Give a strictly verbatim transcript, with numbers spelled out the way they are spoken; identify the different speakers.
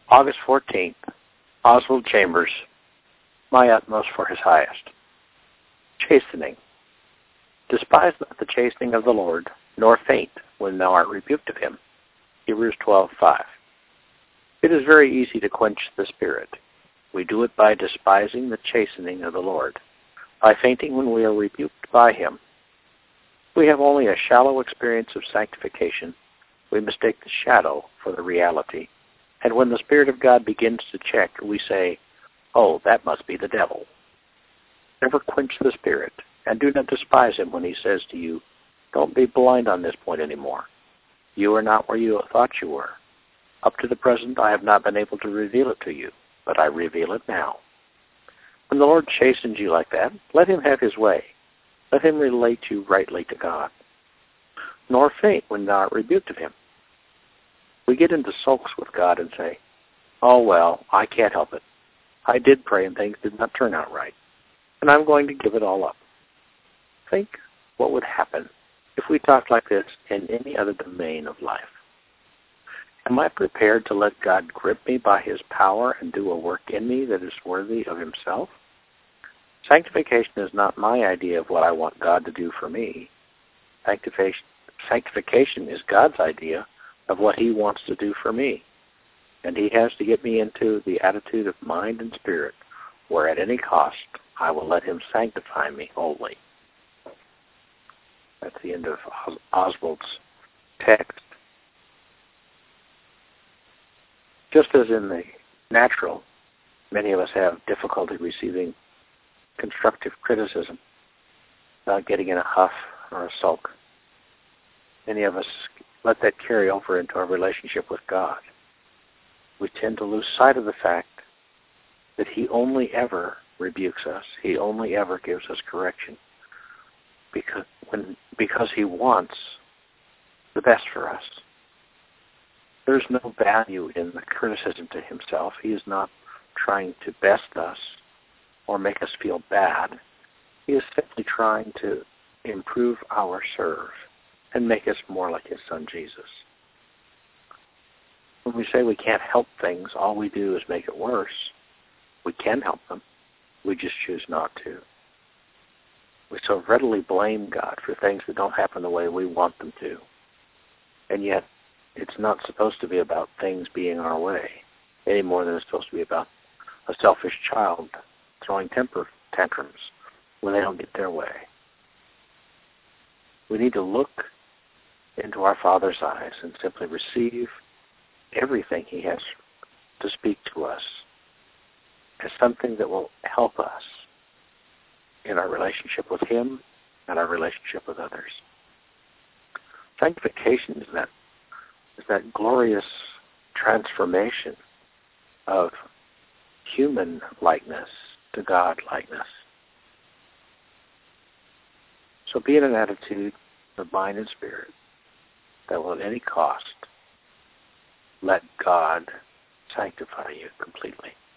Speaker 1: August fourteenth, Oswald Chambers, My Utmost for His Highest. Chastening. Despise not the chastening of the Lord, nor faint when thou art rebuked of him. Hebrews twelve five. It is very easy to quench the Spirit. We do it by despising the chastening of the Lord, by fainting when we are rebuked by him. We have only a shallow experience of sanctification. We mistake the shadow for the reality. And when the Spirit of God begins to check, we say, oh, that must be the devil. Never quench the Spirit, and do not despise him when he says to you, don't be blind on this point anymore. You are not where you thought you were. Up to the present, I have not been able to reveal it to you, but I reveal it now. When the Lord chastens you like that, let him have his way. Let him relate you rightly to God. Nor faint when thou art rebuked of him. We get into sulks with God and say, oh, well, I can't help it. I did pray and things did not turn out right, and I'm going to give it all up. Think what would happen if we talked like this in any other domain of life. Am I prepared to let God grip me by his power and do a work in me that is worthy of himself? Sanctification is not my idea of what I want God to do for me. Sanctification, sanctification is God's idea of what he wants to do for me. And he has to get me into the attitude of mind and spirit where at any cost I will let him sanctify me wholly. That's the end of Os- Oswald's text. Just as in the natural, many of us have difficulty receiving constructive criticism without getting in a huff or a sulk. Many of us let that carry over into our relationship with God. We tend to lose sight of the fact that he only ever rebukes us. He only ever gives us correction because when because he wants the best for us. There's no value in the criticism to himself. He is not trying to best us or make us feel bad. He is simply trying to improve our serve and make us more like his son Jesus. When we say we can't help things, all we do is make it worse. We can help them. We just choose not to. We so readily blame God for things that don't happen the way we want them to. And yet, it's not supposed to be about things being our way, any more than it's supposed to be about a selfish child throwing temper tantrums when they don't get their way. We need to look into our Father's eyes and simply receive everything he has to speak to us as something that will help us in our relationship with him and our relationship with others. Sanctification is that, is that glorious transformation of human likeness to God likeness. So be in an attitude of mind and spirit that will at any cost let God sanctify you completely.